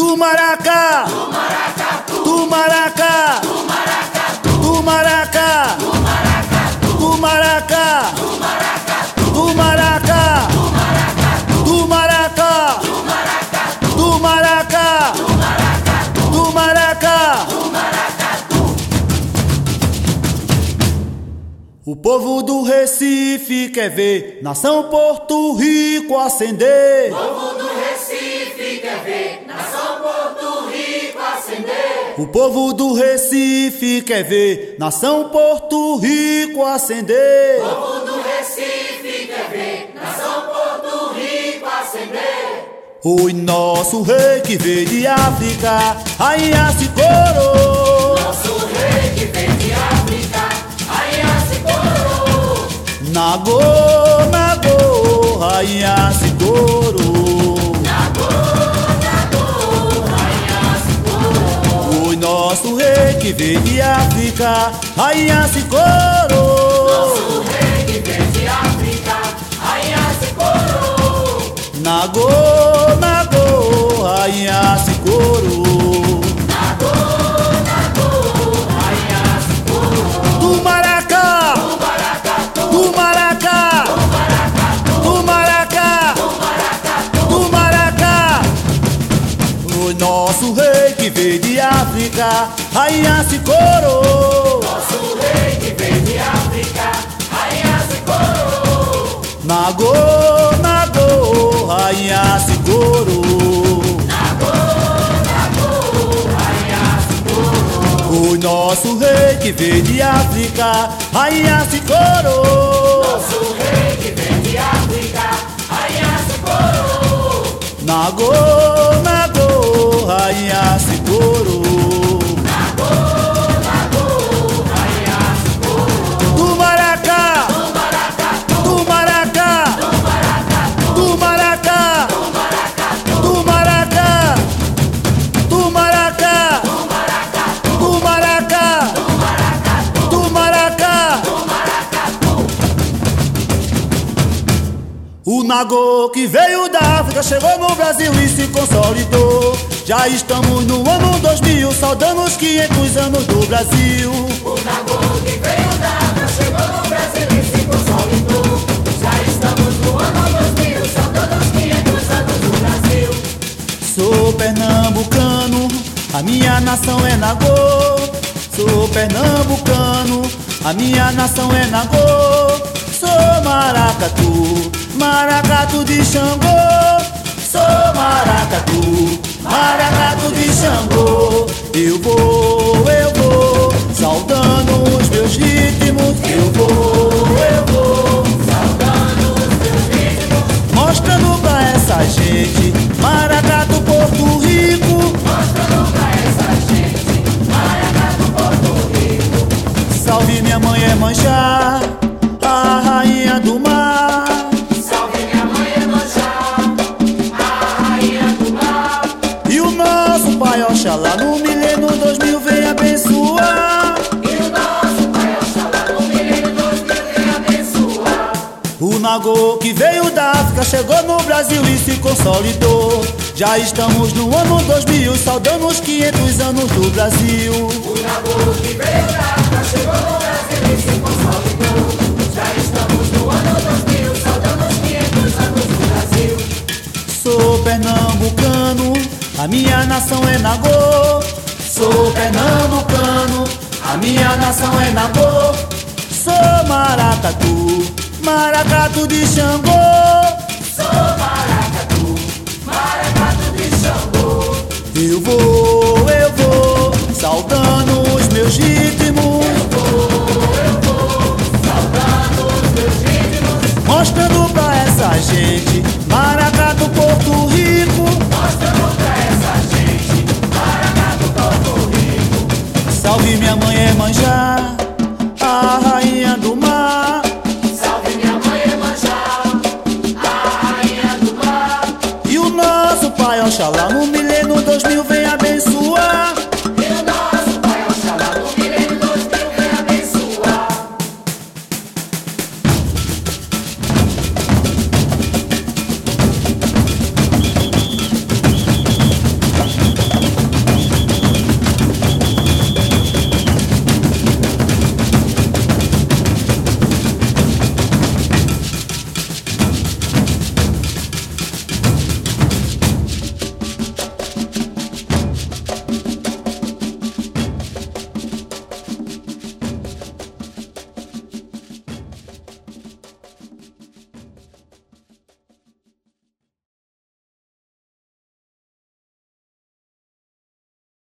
Tumaracá, Tumaracá, Tumaracá, Tumaracá, Tumaracá, Tumaracá, Tumaracá, Tumaracá. O povo do Recife quer ver nação Porto Rico ascender. O povo do Recife quer ver nação Porto Rico ascender. O povo do Recife quer ver nação Porto Rico ascender. O povo do Recife quer ver nação Porto Rico ascender. O nosso rei que veio de África, rainha se coroou. Nosso rei que veio de África, rainha se coroou. Nagô, Nagô, rainha se coroou. Nagô, rainha se coroou. O nosso rei que veio de África, rainha se coroou. Nosso rei que veio de África, rainha se coroou. Nagô, Nagô, rainha se coroou. Nagô, rainha se coroou. Tumaracá, Tumaracá, Tumaracá, Tumaracá. O nosso rei que veio de África, rainha se coroou. Nosso rei que veio de África, rainha se coroou. Nagô, Nagô, rainha se coroou. Rainha se coroou. O nosso rei que veio de África, rainha se coroou. Nosso rei que veio de África, rainha se coroou. Nagô, Nagô, rainha se coroou. Rainha se coroou. Tumaracá, Tumaracá, Tumaracá, Tumaracá, Tumaracá, Tumaracá, Tumaracá. O Nagô que veio da África chegou no Brasil e se consolidou. Já estamos no ano 2000, saudando os 500 anos do Brasil. O Nagô que veio da África chegou no Brasil e se consolidou. Já estamos no ano 2000, saudando os 500 anos do Brasil. Sou pernambucano, a minha nação é Nagô. Sou pernambucano, a minha nação é Nagô. Sou maracatu, maracatu de Xangô. Sou maracatu, maracatu de Xangô. Eu vou, saudando os meus ritmos. Eu vou, Saudando os meus ritmos, mostrando pra essa gente maracatu Porto Rico. mostrando pra essa gente maracatu Porto Rico. Salve minha mãe Iemanjá, a rainha do mar. Salve minha mãe Iemanjá, a rainha do mar. E o nosso pai Oxalá no milênio 2000 vem abençoar. E o nosso pai Oxalá no milênio 2000 vem abençoar. O Nagô que veio da África chegou no Brasil e se consolidou. Já estamos no ano 2000, saudando os 500 anos do Brasil. O Nagô que veio da África chegou no Brasil e se consolidou. Já estamos no ano 2000, saudando os 500 anos do Brasil. Sou pernambucano, a minha nação é Nagô. Sou pernambucano, a minha nação é Nagô. Sou maracatu, maracatu de Xangô. Sou maracatu, maracatu de Xangô. Eu vou, saudando os meus ritmos. Saudando os meus ritmos, Mostrando pra essa gente maracatu Porto Rico. mostrando pra essa gente maracatu Porto Rico. Salve minha mãe Iemanjá, a rainha do mar. Salve minha mãe Iemanjá, a rainha do mar. E o nosso pai Oxalá no milênio 2000 vem